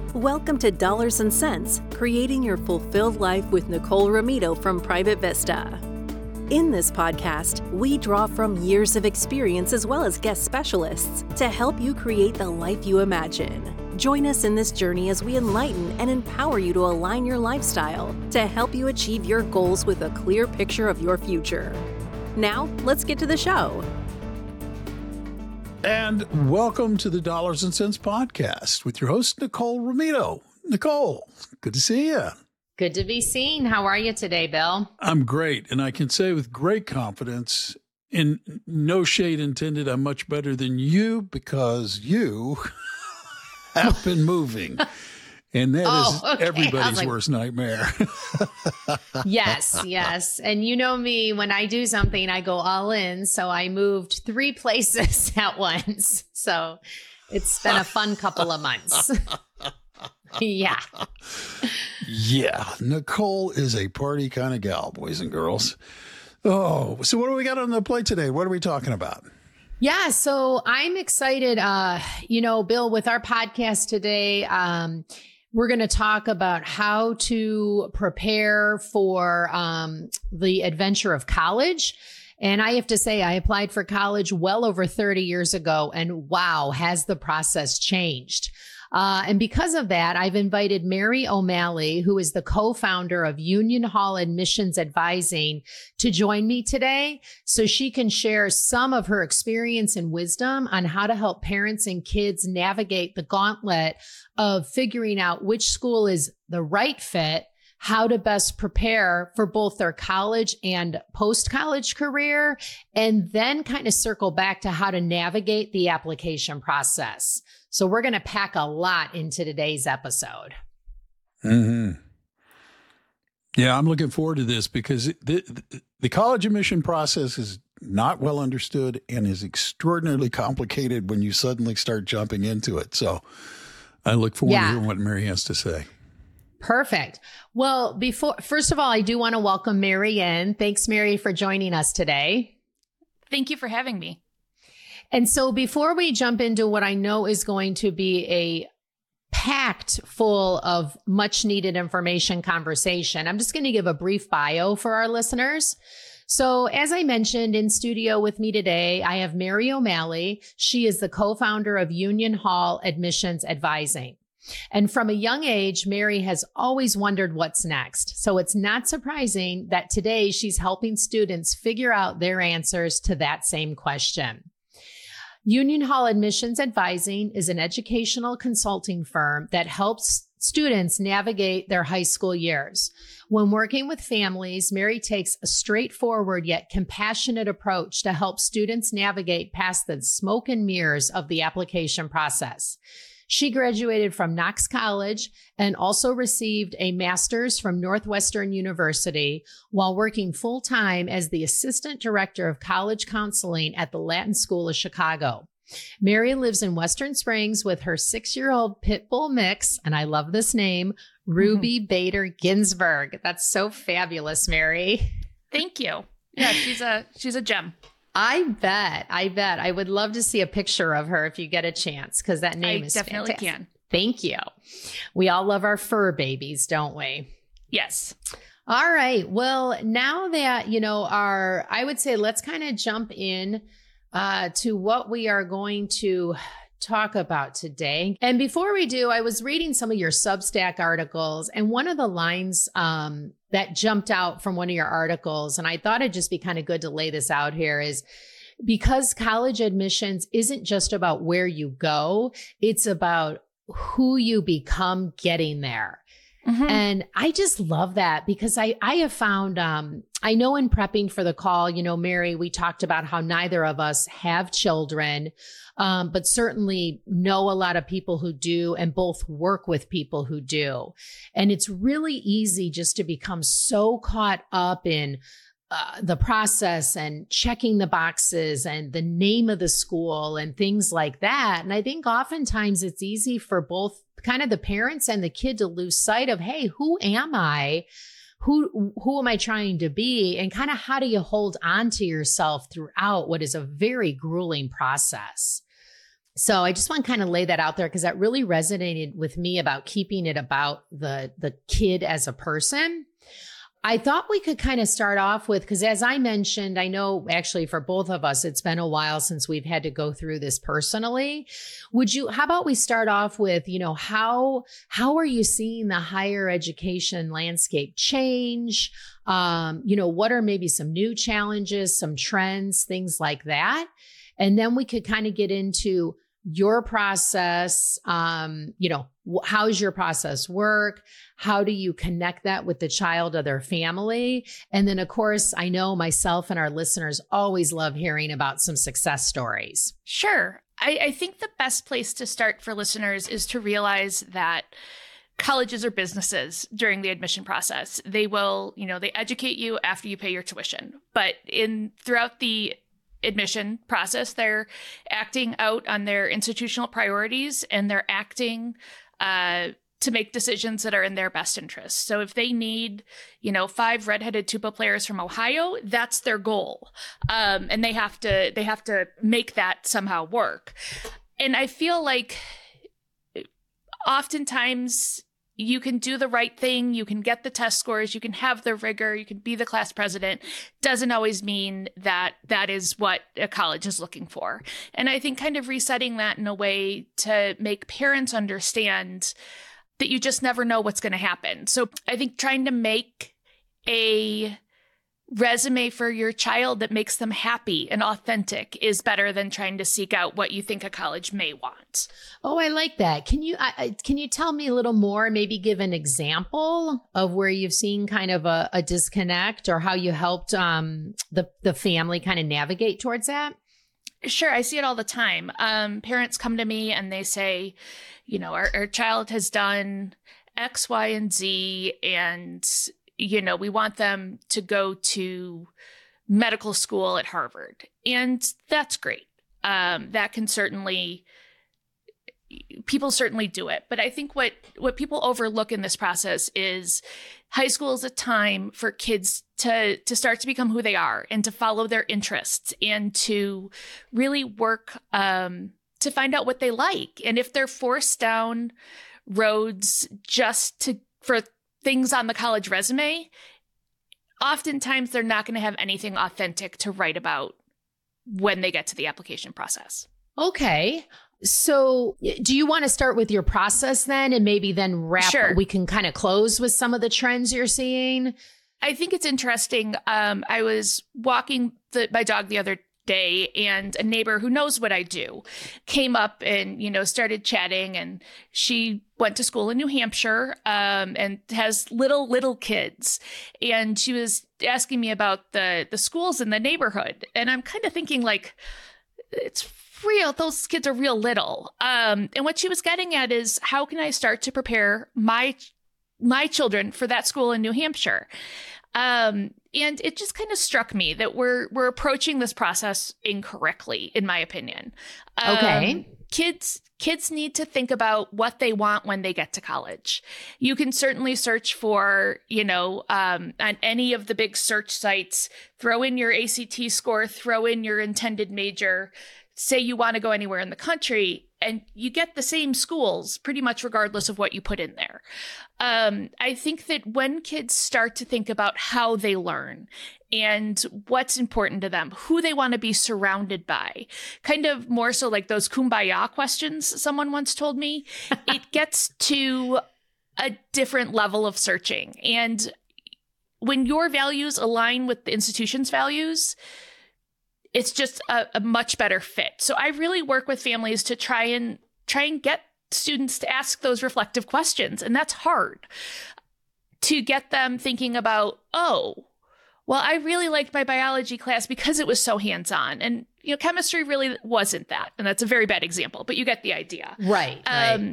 Welcome to Dollars and Cents, Creating Your Fulfilled Life with Nicole Romito from Private Vista. In this podcast, we draw from years of experience as well as guest specialists to help you create the life you imagine. Join us in this journey as we enlighten and empower you to align your lifestyle to help you achieve your goals with a clear picture of your future. Now, let's get to the show. And welcome to the Dollars and Cents Podcast with your host, Nicole Romito. Nicole, good to see you. Good to be seen. How are you today, Bill? I'm great. And I can say with great confidence, in no shade intended, I'm much better than you because you have been moving. And that is everybody's worst nightmare. Yes. And you know me, when I do something, I go all in. So I moved 3 places at once. So it's been a fun couple of months. Yeah. Yeah. Nicole is a party kind of gal, boys and girls. Oh, so what do we got on the plate today? What are we talking about? Yeah. So I'm excited. Bill, with our podcast today, we're going to talk about how to prepare for the adventure of college. And I have to say, I applied for college well over 30 years ago. And wow, has the process changed. And because of that, I've invited Mary O'Malley, who is the co-founder of Union Hall Admissions Advising, to join me today so she can share some of her experience and wisdom on how to help parents and kids navigate the gauntlet of figuring out which school is the right fit, how to best prepare for both their college and post-college career, and then kind of circle back to how to navigate the application process. So we're going to pack a lot into today's episode. Mm-hmm. Yeah, I'm looking forward to this because the college admission process is not well understood and is extraordinarily complicated when you suddenly start jumping into it. So I look forward to hearing what Mary has to say. Perfect. Well, first of all, I do want to welcome Mary in. Thanks, Mary, for joining us today. Thank you for having me. And so before we jump into what I know is going to be a packed full of much needed information conversation, I'm just going to give a brief bio for our listeners. So as I mentioned, in studio with me today, I have Mary O'Malley. She is the co-founder of Union Hall Admissions Advising. And from a young age, Mary has always wondered what's next. So it's not surprising that today she's helping students figure out their answers to that same question. Union Hall Admissions Advising is an educational consulting firm that helps students navigate their high school years. When working with families, Mary takes a straightforward yet compassionate approach to help students navigate past the smoke and mirrors of the application process. She graduated from Knox College and also received a master's from Northwestern University while working full-time as the assistant director of college counseling at the Latin School of Chicago. Mary lives in Western Springs with her 6-year-old pit bull mix, and I love this name, Ruby Bader Ginsburg. That's so fabulous, Mary. Thank you. Yeah, she's a gem. I bet. I would love to see a picture of her if you get a chance, because that name is definitely fantastic. can. Thank you. We all love our fur babies, don't we? Yes. All right. Well, now that, I would say let's kind of jump in to what we are going to talk about today. And before we do, I was reading some of your Substack articles, and one of the lines that jumped out from one of your articles, and I thought it'd just be kind of good to lay this out here, is because college admissions isn't just about where you go, it's about who you become getting there. Mm-hmm. And I just love that because I have found, I know in prepping for the call, Mary, we talked about how neither of us have children, but certainly know a lot of people who do and both work with people who do. And it's really easy just to become so caught up in the process and checking the boxes and the name of the school and things like that. And I think oftentimes it's easy for both kind of the parents and the kid to lose sight of, hey, who am I? Who am I trying to be? And kind of how do you hold on to yourself throughout what is a very grueling process? So I just want to kind of lay that out there because that really resonated with me about keeping it about the kid as a person. I thought we could kind of start off with, because as I mentioned, I know actually for both of us, it's been a while since we've had to go through this personally. How about we start off with, how are you seeing the higher education landscape change? What are maybe some new challenges, some trends, things like that? And then we could kind of get into your process, how's your process work? How do you connect that with the child or their family? And then, of course, I know myself and our listeners always love hearing about some success stories. Sure. I think the best place to start for listeners is to realize that colleges are businesses during the admission process. They will, they educate you after you pay your tuition. But throughout the admission process, they're acting out on their institutional priorities, and they're acting to make decisions that are in their best interest. So if they need, 5 redheaded tuba players from Ohio, that's their goal. And they have to make that somehow work. And I feel like oftentimes you can do the right thing, you can get the test scores, you can have the rigor, you can be the class president. Doesn't always mean that that is what a college is looking for. And I think kind of resetting that in a way to make parents understand that you just never know what's going to happen. So I think trying to make a resume for your child that makes them happy and authentic is better than trying to seek out what you think a college may want. Oh, I like that. Can you tell me a little more, maybe give an example of where you've seen kind of a disconnect or how you helped the family kind of navigate towards that? Sure. I see it all the time. Parents come to me and they say, our child has done X, Y, and Z, and we want them to go to medical school at Harvard. And that's great. That can people certainly do it. But I think what people overlook in this process is high school is a time for kids to start to become who they are and to follow their interests and to really work to find out what they like. And if they're forced down roads just for things on the college resume, oftentimes they're not going to have anything authentic to write about when they get to the application process. Okay. So do you want to start with your process then and maybe then wrap? Sure. We can kind of close with some of the trends you're seeing? I think it's interesting. I was walking my dog the other day, and a neighbor who knows what I do came up and, started chatting, and she went to school in New Hampshire and has little kids. And she was asking me about the schools in the neighborhood. And I'm kind of thinking like, it's real. Those kids are real little. And what she was getting at is, how can I start to prepare my children for that school in New Hampshire? And it just kind of struck me that we're approaching this process incorrectly, in my opinion. Okay. Kids need to think about what they want when they get to college. You can certainly search for, on any of the big search sites, throw in your ACT score, throw in your intended major, say you want to go anywhere in the country, and you get the same schools pretty much regardless of what you put in there. I think that when kids start to think about how they learn and what's important to them, who they want to be surrounded by, kind of more so like those kumbaya questions someone once told me, it gets to a different level of searching. And when your values align with the institution's values, it's just a much better fit. So I really work with families to try and get students to ask those reflective questions. And that's hard, to get them thinking about, oh, well, I really liked my biology class because it was so hands-on. And, chemistry really wasn't that. And that's a very bad example, but you get the idea. Right. And,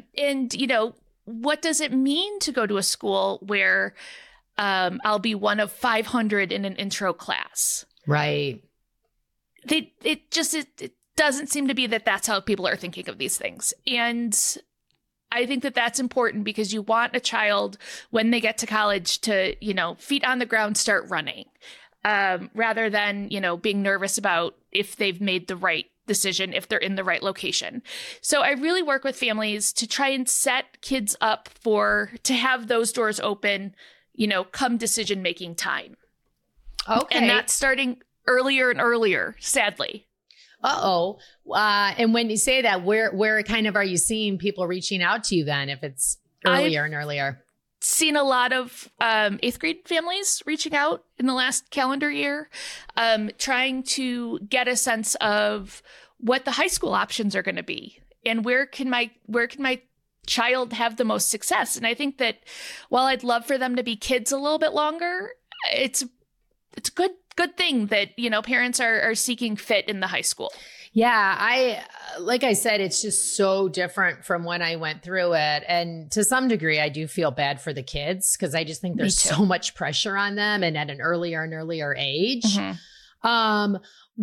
what does it mean to go to a school where I'll be one of 500 in an intro class? Right. It doesn't seem to be that that's how people are thinking of these things. And I think that that's important because you want a child when they get to college to, feet on the ground, start running, rather than, being nervous about if they've made the right decision if they're in the right location. So I really work with families to try and set kids up to have those doors open, come decision-making time. Okay. And that's starting earlier and earlier, sadly. And when you say that, where kind of are you seeing people reaching out to you then, if it's earlier and earlier? Seen a lot of 8th grade families reaching out in the last calendar year, trying to get a sense of what the high school options are going to be and where can my child have the most success. And I think that while I'd love for them to be kids a little bit longer, it's a good thing that, parents are seeking fit in the high school. Yeah, like I said, it's just so different from when I went through it. And to some degree, I do feel bad for the kids because I just think there's so much pressure on them and at an earlier and earlier age. Mm-hmm.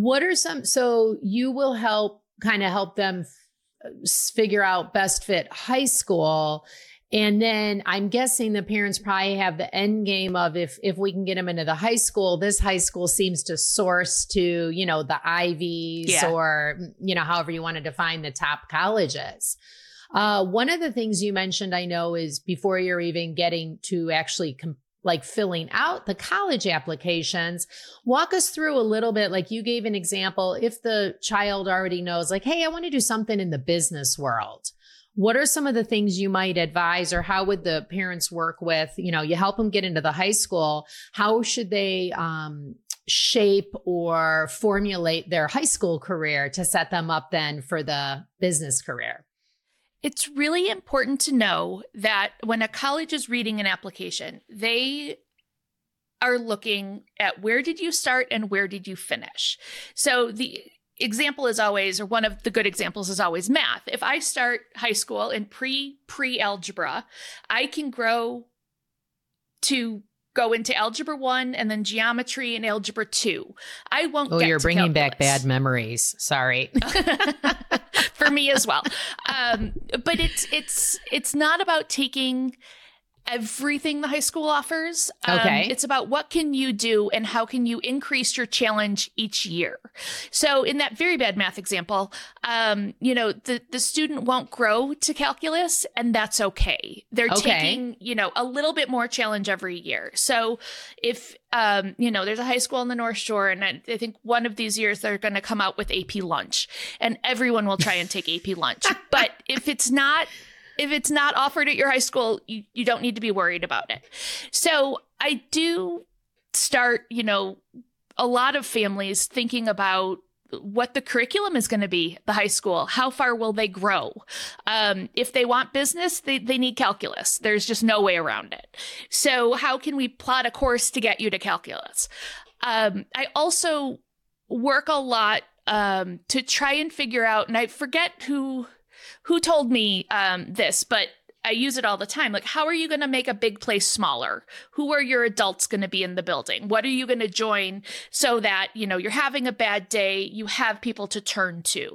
So you will help them figure out best fit high school. And then I'm guessing the parents probably have the end game of if we can get them into the high school, this high school seems to source to, the Ivies or, however you want to define the top colleges. One of the things you mentioned, I know, is before you're even getting to actually filling out the college applications, walk us through a little bit. Like you gave an example, if the child already knows hey, I want to do something in the business world. What are some of the things you might advise, or how would the parents work with, you help them get into the high school. How should they shape or formulate their high school career to set them up then for the business career? It's really important to know that when a college is reading an application, they are looking at where did you start and where did you finish. So the example is always, or one of the good examples is always math. If I start high school in pre-algebra, I can grow to go into algebra 1 and then geometry and algebra 2. I won't get to you're bringing calculus. Back bad memories. Sorry. For me as well. But it's not about taking everything the high school offers. Okay. It's about what can you do and how can you increase your challenge each year. So in that very bad math example, the student won't grow to calculus, and that's okay. They're taking, a little bit more challenge every year. So if, there's a high school in the North Shore, and I think one of these years they're going to come out with AP lunch, and everyone will try and take AP lunch. But if it's not offered at your high school, you don't need to be worried about it. So I do start, a lot of families thinking about what the curriculum is going to be, the high school. How far will they grow? If they want business, they need calculus. There's just no way around it. So how can we plot a course to get you to calculus? I also work a lot to try and figure out, and I forget who told me this, but I use it all the time. Like, how are you going to make a big place smaller? Who are your adults going to be in the building? What are you going to join so that, you're having a bad day, you have people to turn to?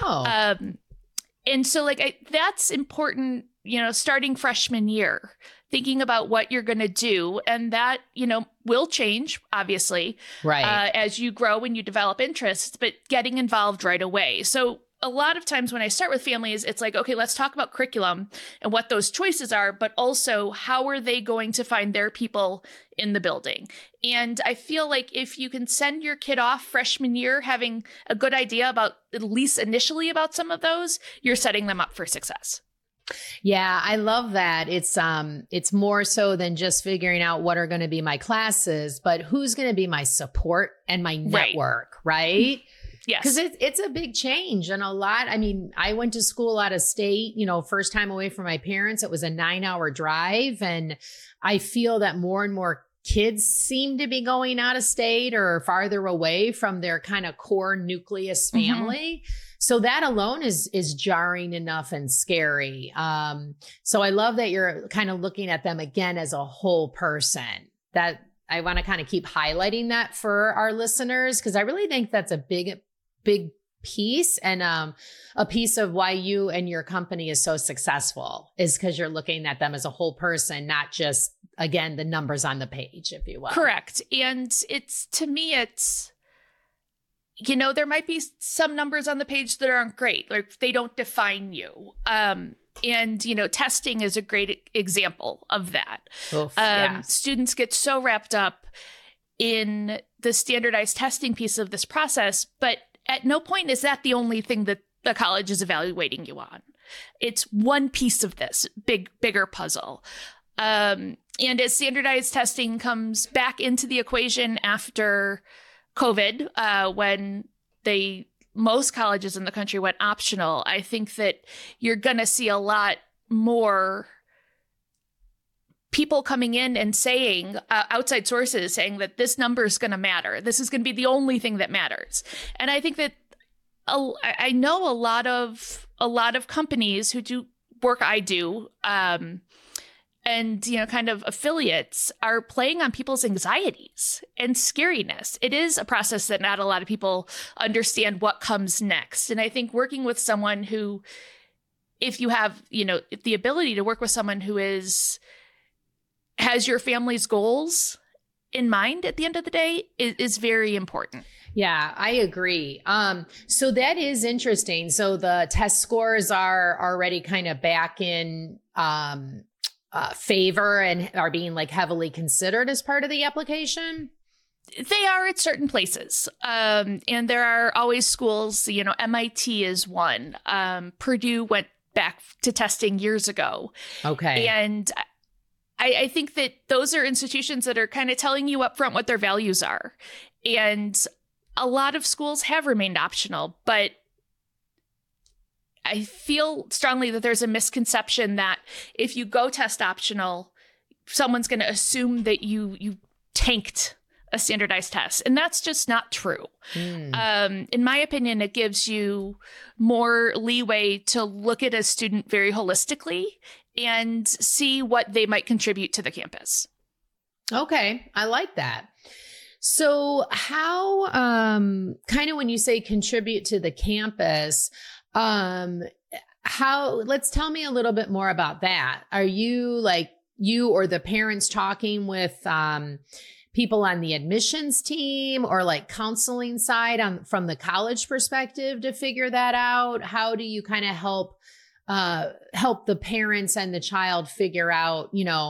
And so that's important, starting freshman year, thinking about what you're going to do. And that, will change, obviously, right, as you grow and you develop interests, but getting involved right away. So a lot of times when I start with families, it's like, okay, let's talk about curriculum and what those choices are, but also how are they going to find their people in the building? And I feel like if you can send your kid off freshman year having a good idea about, at least initially, about some of those, you're setting them up for success. Yeah, I love that. It's more so than just figuring out what are going to be my classes, but who's going to be my support and my network, right? Yes. Because it's a big change and a lot. I mean, I went to school out of state, first time away from my parents. It was a 9-hour drive. And I feel that more and more kids seem to be going out of state or farther away from their kind of core nucleus family. Mm-hmm. So that alone is jarring enough and scary. So I love that you're kind of looking at them again as a whole person. That I want to kind of keep highlighting that for our listeners, because I really think that's a big piece and a piece of why you and your company is so successful is because you're looking at them as a whole person, not just, again, the numbers on the page, if you will. Correct. And to me, there might be some numbers on the page that aren't great, like they don't define you. And, testing is a great example of that. Students get so wrapped up in the standardized testing piece of this process, but at no point is that the only thing that the college is evaluating you on. It's one piece of this bigger puzzle. And as standardized testing comes back into the equation after COVID, when most colleges in the country went optional, I think that you're going to see a lot more people coming in and saying, outside sources saying that this number is going to matter. This is going to be the only thing that matters. And I think that I know a lot of companies who do work I do, and, kind of affiliates are playing on people's anxieties and scariness. It is a process that not a lot of people understand what comes next. And I think working with someone who, if you have, the ability to work with someone who has your family's goals in mind at the end of the day is very important. Yeah, I agree. So that is interesting. So the test scores are already kind of back in, favor and are being like heavily considered as part of the application? They are at certain places. And there are always schools, MIT is one. Purdue went back to testing years ago. Okay. And I think that those are institutions that are kind of telling you up front what their values are. And a lot of schools have remained optional, but I feel strongly that there's a misconception that if you go test optional, someone's going to assume that you tanked a standardized test. And that's just not true. In my opinion, it gives you more leeway to look at a student very holistically and see what they might contribute to the campus. Okay, I like that. So how, kind of when you say contribute to the campus, let's tell me a little bit more about that. Are you or the parents talking with, people on the admissions team or like counseling side from the college perspective to figure that out? How do you kind of help the parents and the child figure out,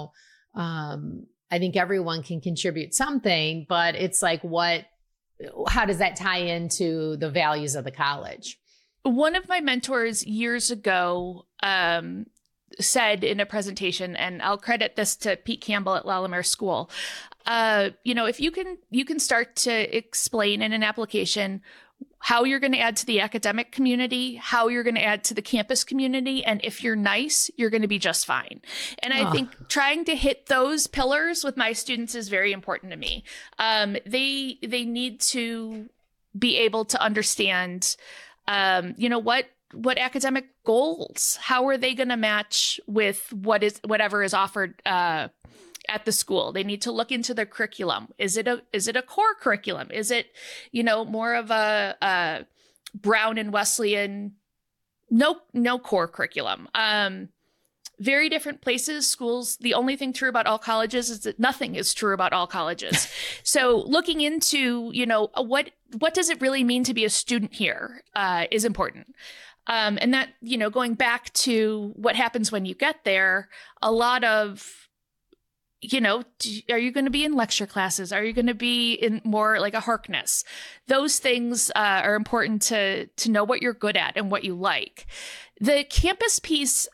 I think everyone can contribute something, but it's like, how does that tie into the values of the college? One of my mentors years ago said in a presentation, and I'll credit this to Pete Campbell at Lalamere School, if you can start to explain in an application how you're going to add to the academic community, how you're going to add to the campus community, and if you're nice, you're going to be just fine. And I think trying to hit those pillars with my students is very important to me. They need to be able to understand what academic goals, how are they going to match with whatever is offered at the school. They need to look into the curriculum. Is it a core curriculum? Is it, more of a Brown and Wesleyan, no core curriculum? Very different places, schools. The only thing true about all colleges is that nothing is true about all colleges. So looking into, what does it really mean to be a student here is important. And that, going back to what happens when you get there, a lot of, are you going to be in lecture classes? Are you going to be in more like a Harkness? Those things are important to know what you're good at and what you like. The campus piece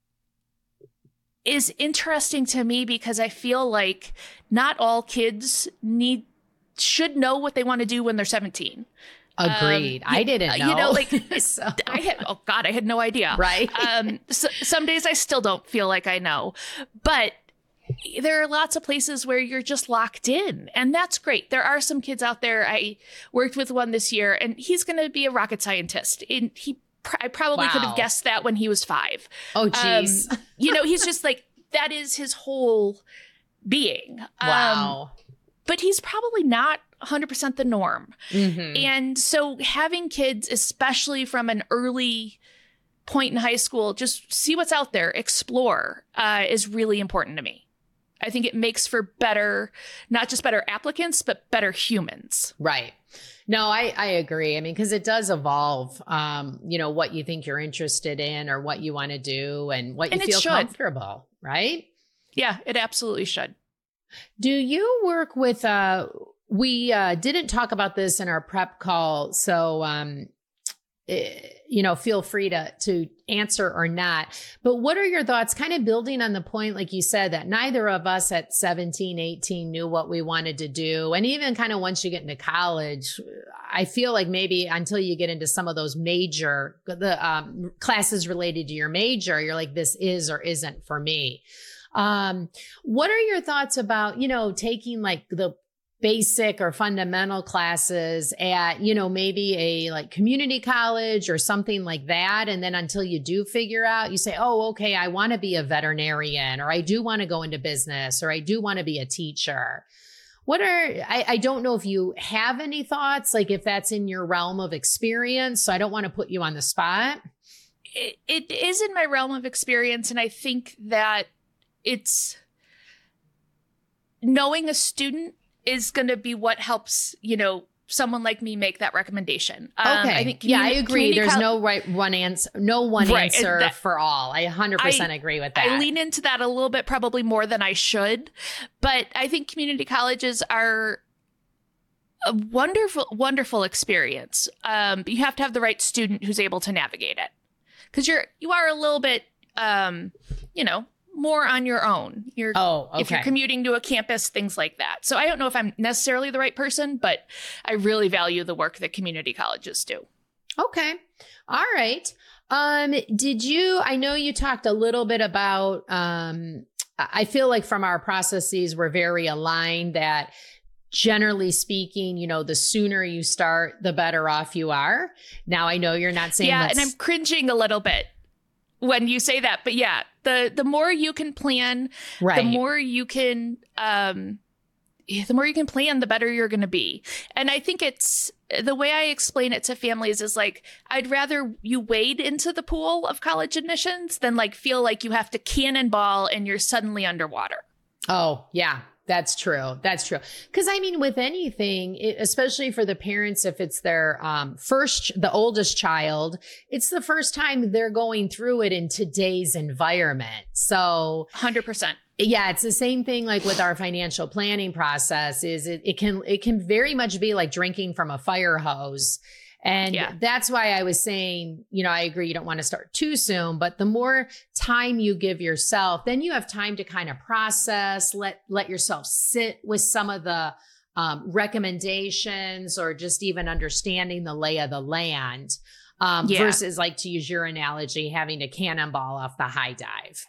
is interesting to me because I feel like not all kids should know what they want to do when they're 17. Agreed. I didn't know. So. I had no idea. Right. Some days I still don't feel like I know, but there are lots of places where you're just locked in, and that's great. There are some kids out there. I worked with one this year, and he's going to be a rocket scientist. And I probably could have guessed that when he was 5. Oh, geez. He's just like, that is his whole being. Wow. But he's probably not 100% the norm. Mm-hmm. And so having kids, especially from an early point in high school, just see what's out there, explore, is really important to me. I think it makes for better, not just better applicants, but better humans. Right. No, I agree. I mean, because it does evolve, what you think you're interested in or what you want to do and what you feel comfortable, right? Yeah, it absolutely should. Do you work with, we didn't talk about this in our prep call, so, feel free to answer or not. But what are your thoughts, kind of building on the point, like you said, that neither of us at 17, 18 knew what we wanted to do. And even kind of once you get into college, I feel like maybe until you get into some of those classes related to your major, you're like, this is or isn't for me. What are your thoughts about, taking like the basic or fundamental classes at, maybe a like community college or something like that. And then until you do figure out, you say, oh, okay, I want to be a veterinarian, or I do want to go into business, or I do want to be a teacher. I don't know if you have any thoughts, like if that's in your realm of experience. So I don't want to put you on the spot. It is in my realm of experience. And I think that it's knowing a student is going to be what helps, someone like me make that recommendation. Okay. I think I agree. There's no one answer for all. I 100% agree with that. I lean into that a little bit, probably more than I should, but I think community colleges are a wonderful, wonderful experience. But you have to have the right student who's able to navigate it, because you are a little bit, more on your own. If you're commuting to a campus, things like that. So I don't know if I'm necessarily the right person, but I really value the work that community colleges do. Okay. All right. I know you talked a little bit about, I feel like from our processes, we're very aligned that generally speaking, the sooner you start, the better off you are. Now, I know you're not saying and I'm cringing a little bit when you say that, but yeah, the more you can plan, right, the more you can plan, the better you're going to be. And I think it's the way I explain it to families is like, I'd rather you wade into the pool of college admissions than like feel like you have to cannonball and you're suddenly underwater. Oh, yeah. That's true. That's true. Because I mean, with anything, especially for the parents, if it's their the oldest child, it's the first time they're going through it in today's environment. So 100%. Yeah, it's the same thing like with our financial planning process. It can very much be like drinking from a fire hose. And that's why I was saying, I agree, you don't want to start too soon, but the more time you give yourself, then you have time to kind of process, let yourself sit with some of the recommendations or just even understanding the lay of the land versus, like, to use your analogy, having to cannonball off the high dive.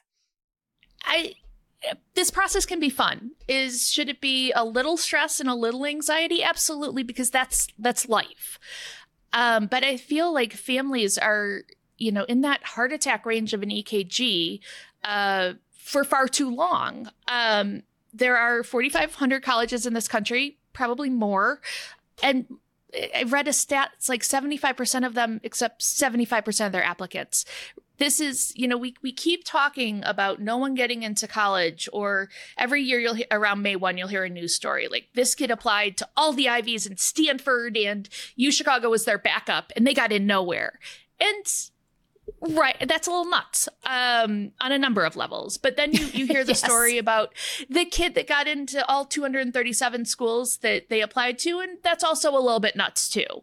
This process can be fun. Should it be a little stress and a little anxiety? Absolutely, because that's life. But I feel like families are, in that heart attack range of an EKG for far too long. There are 4,500 colleges in this country, probably more. And I read a stat, it's like 75% of them accept 75% of their applicants. This is, we keep talking about no one getting into college, or every year around May 1, you'll hear a news story like this kid applied to all the Ivies in Stanford and UChicago was their backup and they got in nowhere. And right, that's a little nuts on a number of levels. But then you hear the story about the kid that got into all 237 schools that they applied to, and that's also a little bit nuts too.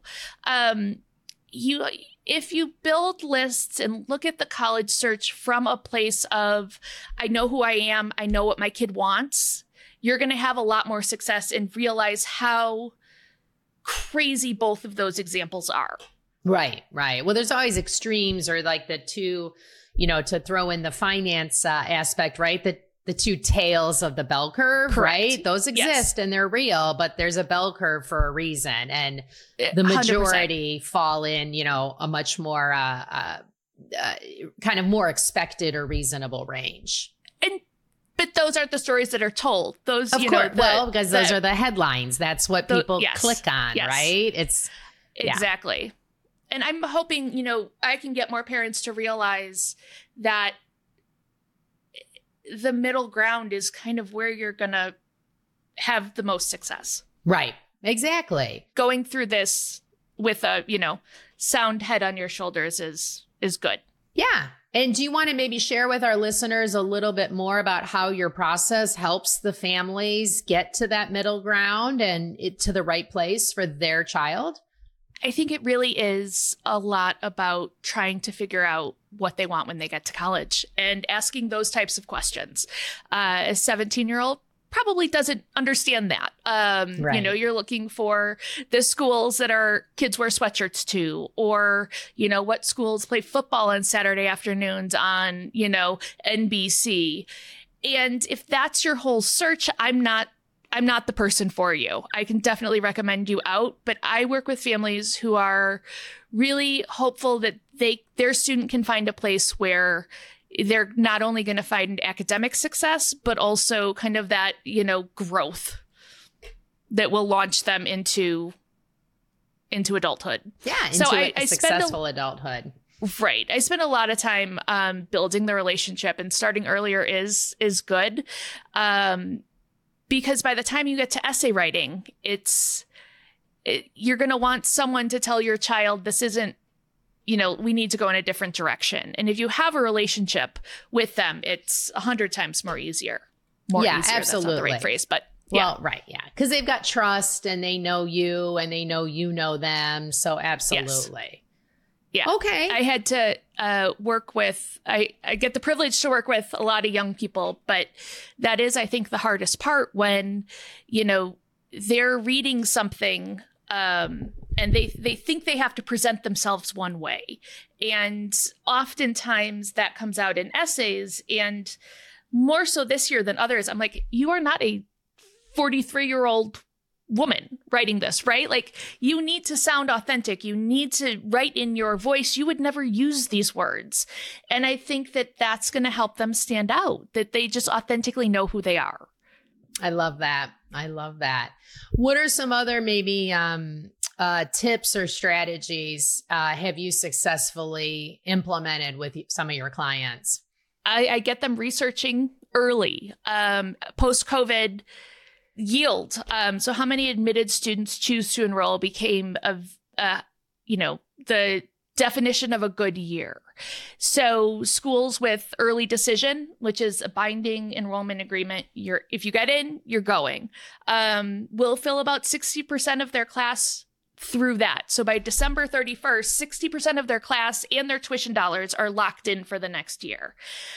If you build lists and look at the college search from a place of, I know who I am, I know what my kid wants, you're going to have a lot more success and realize how crazy both of those examples are. Right. Well, there's always extremes, or like the two, to throw in the finance aspect, right? The two tails of the bell curve, correct, right? Those exist and they're real, but there's a bell curve for a reason. And the majority 100%. Fall in, a much more kind of more expected or reasonable range. But those aren't the stories that are told. Those, of course, because those are the headlines. That's what people click on, right? It's exactly. And I'm hoping, I can get more parents to realize that the middle ground is kind of where you're going to have the most success. Right. Exactly. Going through this with a, sound head on your shoulders is good. Yeah. And do you want to maybe share with our listeners a little bit more about how your process helps the families get to that middle ground and to the right place for their child? I think it really is a lot about trying to figure out what they want when they get to college and asking those types of questions. A 17-year-old probably doesn't understand that. Right. You're looking for the schools that our kids wear sweatshirts to, or, what schools play football on Saturday afternoons on, NBC. And if that's your whole search, I'm not the person for you. I can definitely recommend you out, but I work with families who are really hopeful that their student can find a place where they're not only going to find academic success, but also kind of that, growth that will launch them into adulthood. Yeah, into a successful adulthood. Right. I spend a lot of time building the relationship, and starting earlier is good. Because by the time you get to essay writing, you're going to want someone to tell your child this isn't, we need to go in a different direction. And if you have a relationship with them, it's 100 times more easier. Yeah, easier. absolutely. That's not the right phrase, but yeah. Well, right. Yeah. Because they've got trust and they know you and they know you know them. So absolutely. Yes. Yeah. Okay. I had to work with, I get the privilege to work with a lot of young people, but that is, I think, the hardest part when, they're reading something and they think they have to present themselves one way. And oftentimes that comes out in essays, and more so this year than others. I'm like, you are not a 43-year-old woman writing this, right? Like, you need to sound authentic. You need to write in your voice. You would never use these words. And I think that that's going to help them stand out, that they just authentically know who they are. I love that. I love that. What are some other maybe tips or strategies have you successly implemented with some of your clients? I get them researching early. Post-COVID, yield. So how many admitted students choose to enroll became the definition of a good year. So schools with early decision, which is a binding enrollment agreement, if you get in, you're going, will fill about 60% of their class through that. So by December 31st, 60% of their class and their tuition dollars are locked in for the next year.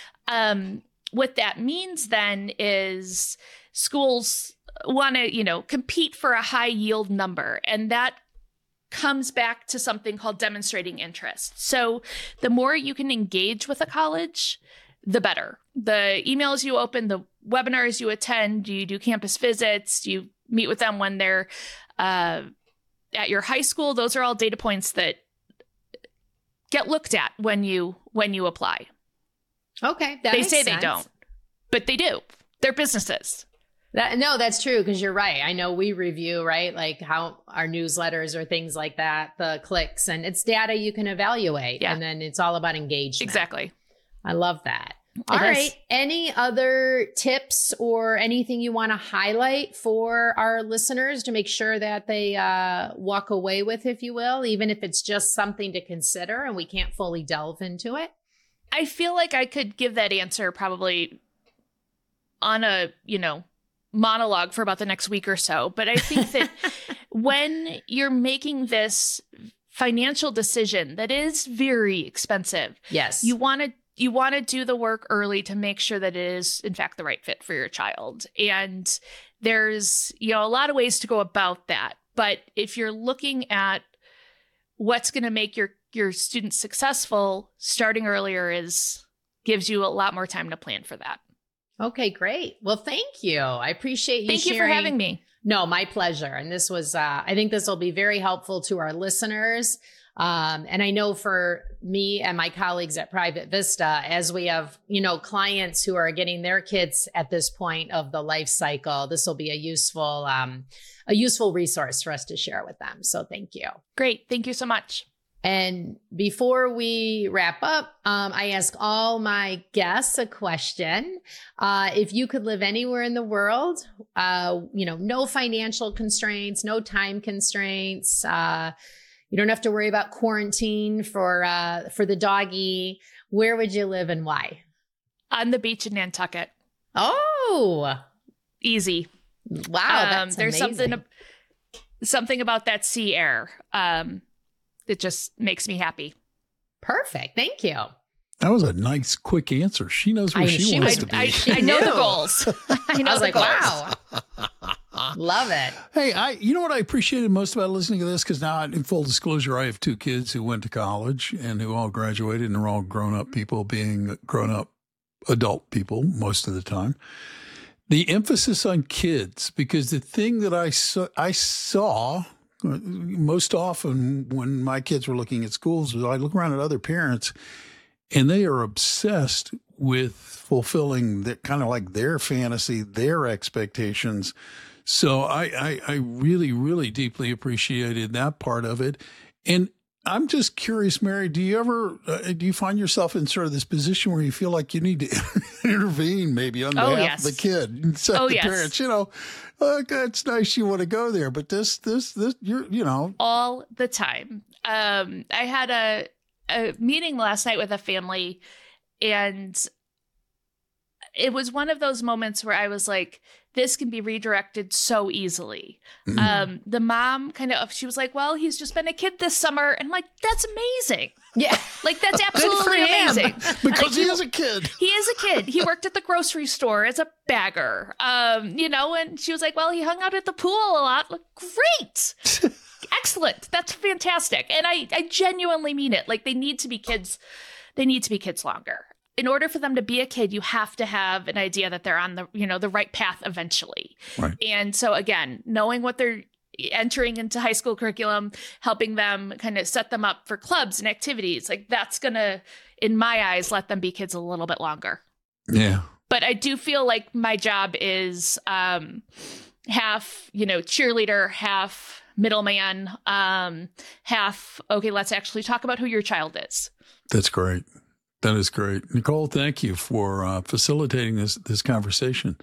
What that means then is schools want to, compete for a high yield number. And that comes back to something called demonstrating interest. So the more you can engage with a college, the better. The emails you open, the webinars you attend, do you do campus visits? Do you meet with them when they're at your high school? Those are all data points that get looked at when you apply. Okay. They say they don't, but they do. They're businesses. No, that's true. Because you're right. I know we review, right? Like how our newsletters or things like that, the clicks, and it's data you can evaluate. Yeah. And then it's all about engagement. Exactly. I love that. All right. Any other tips or anything you want to highlight for our listeners to make sure that they walk away with, if you will, even if it's just something to consider and we can't fully delve into it? I feel like I could give that answer probably on a, monologue for about the next week or so. But I think that when you're making this financial decision that is very expensive, yes, you want to do the work early to make sure that it is in fact the right fit for your child. And there's, a lot of ways to go about that. But if you're looking at what's going to make your students successful, starting earlier gives you a lot more time to plan for that. Okay, great. Well, thank you. I appreciate you sharing. Thank you for having me. No, my pleasure. And this was, I think this will be very helpful to our listeners. And I know for me and my colleagues at Private Vista, as we have, clients who are getting their kids at this point of the life cycle, this will be a useful resource for us to share with them. So thank you. Great. Thank you so much. And before we wrap up, I ask all my guests a question. If you could live anywhere in the world, no financial constraints, no time constraints, you don't have to worry about quarantine for the doggy, where would you live and why? On the beach in Nantucket. Oh, easy. Wow. That's there's amazing. something about that sea air. It just makes me happy. Perfect. Thank you. That was a nice, quick answer. She knows where she wants to be. I know the goals. I was like, wow. Love it. Hey, you know what I appreciated most about listening to this? Because now, in full disclosure, I have 2 kids who went to college and who all graduated, and they're all grown-up people, being grown-up adult people most of the time. The emphasis on kids, because the thing that I saw most often when my kids were looking at schools was I look around at other parents and they are obsessed with fulfilling that kind of like their fantasy, their expectations. So I really, really deeply appreciated that part of it. And I'm just curious, Mary, do you find yourself in sort of this position where you feel like you need to intervene maybe on behalf of the kid and say to the parents, it's nice you want to go there, but this, all the time. I had a meeting last night with a family, and it was one of those moments where I was like, this can be redirected so easily. Mm-hmm. The mom she was like, well, he's just been a kid this summer. And I'm like, that's amazing. Yeah. Like, that's absolutely amazing. Because he is a kid. He is a kid. He worked at the grocery store as a bagger, and she was like, well, he hung out at the pool a lot. Like, great. Excellent. That's fantastic. And I genuinely mean it. Like, they need to be kids. They need to be kids longer. In order for them to be a kid, you have to have an idea that they're on the right path eventually. Right. And so again, knowing what they're entering into high school curriculum, helping them kind of set them up for clubs and activities, like that's going to, in my eyes, let them be kids a little bit longer. Yeah. But I do feel like my job is half, cheerleader, half middleman, half, okay, let's actually talk about who your child is. That's great. That is great. Nicole, thank you for facilitating this conversation.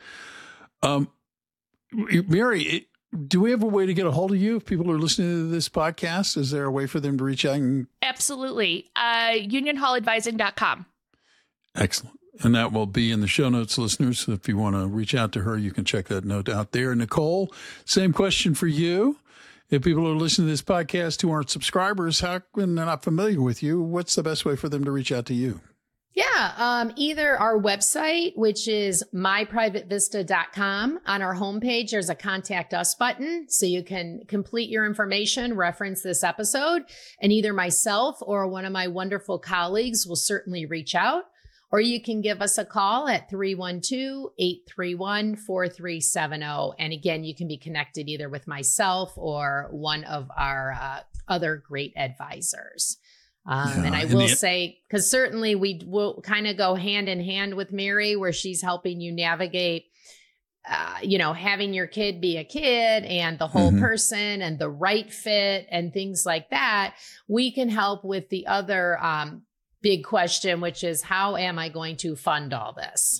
Mary, do we have a way to get a hold of you if people are listening to this podcast? Is there a way for them to reach out? Absolutely. unionhalladvising.com. Excellent. And that will be in the show notes, listeners. So if you want to reach out to her, you can check that note out there. Nicole, same question for you. If people are listening to this podcast who aren't subscribers, when they're not familiar with you, what's the best way for them to reach out to you? Yeah, either our website, which is myprivatevista.com. On our homepage, there's a contact us button. So you can complete your information, reference this episode, and either myself or one of my wonderful colleagues will certainly reach out. Or you can give us a call at 312-831-4370. And again, you can be connected either with myself or one of our other great advisors. And I will say, because certainly we will kind of go hand in hand with Mary, where she's helping you navigate, having your kid be a kid and the whole person and the right fit and things like that. We can help with the other big question, which is, how am I going to fund all this?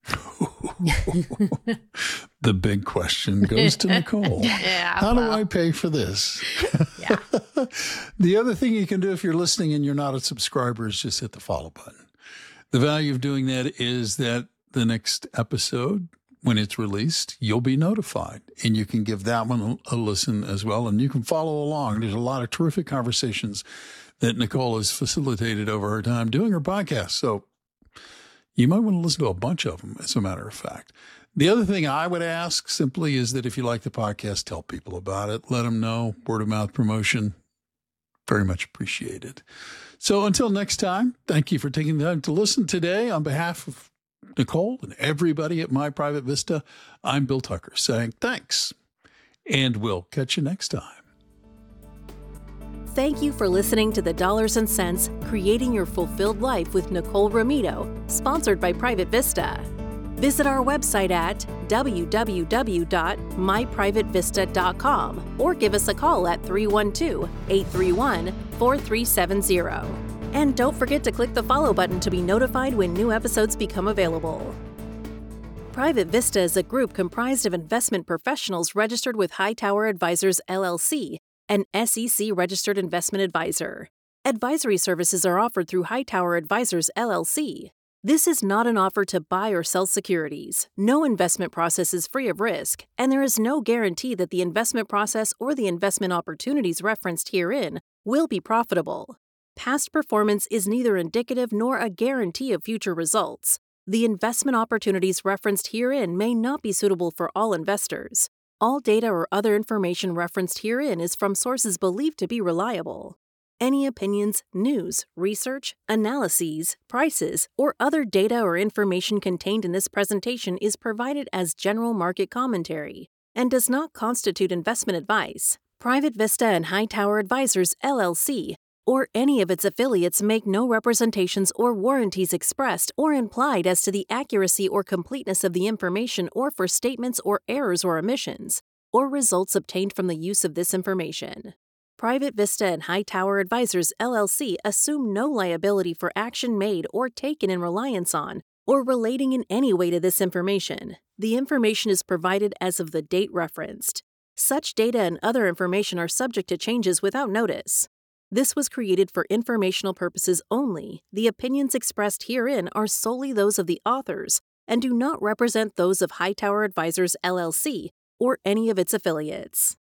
The big question goes to Nicole. How do I pay for this? Yeah. The other thing you can do if you're listening and you're not a subscriber is just hit the follow button. The value of doing that is that the next episode, when it's released, you'll be notified, and you can give that one a listen as well. And you can follow along. There's a lot of terrific conversations that Nicole has facilitated over her time doing her podcast. So you might want to listen to a bunch of them, as a matter of fact. The other thing I would ask simply is that if you like the podcast, tell people about it. Let them know. Word of mouth promotion. Very much appreciated. So until next time, thank you for taking the time to listen today. On behalf of Nicole and everybody at My Private Vista, I'm Bill Tucker saying thanks, and we'll catch you next time. Thank you for listening to the Dollars and Cents Creating Your Fulfilled Life with Nicole Romito, sponsored by Private Vista. Visit our website at www.myprivatevista.com or give us a call at 312-831-4370. And don't forget to click the follow button to be notified when new episodes become available. Private Vista is a group comprised of investment professionals registered with Hightower Advisors, LLC, an SEC-registered investment advisor. Advisory services are offered through Hightower Advisors, LLC. This is not an offer to buy or sell securities. No investment process is free of risk, and there is no guarantee that the investment process or the investment opportunities referenced herein will be profitable. Past performance is neither indicative nor a guarantee of future results. The investment opportunities referenced herein may not be suitable for all investors. All data or other information referenced herein is from sources believed to be reliable. Any opinions, news, research, analyses, prices, or other data or information contained in this presentation is provided as general market commentary and does not constitute investment advice. Private Vista and Hightower Advisors, LLC, or any of its affiliates make no representations or warranties expressed or implied as to the accuracy or completeness of the information or for statements or errors or omissions, or results obtained from the use of this information. Private Vista and Hightower Advisors, LLC assume no liability for action made or taken in reliance on or relating in any way to this information. The information is provided as of the date referenced. Such data and other information are subject to changes without notice. This was created for informational purposes only. The opinions expressed herein are solely those of the authors and do not represent those of Hightower Advisors, LLC, or any of its affiliates.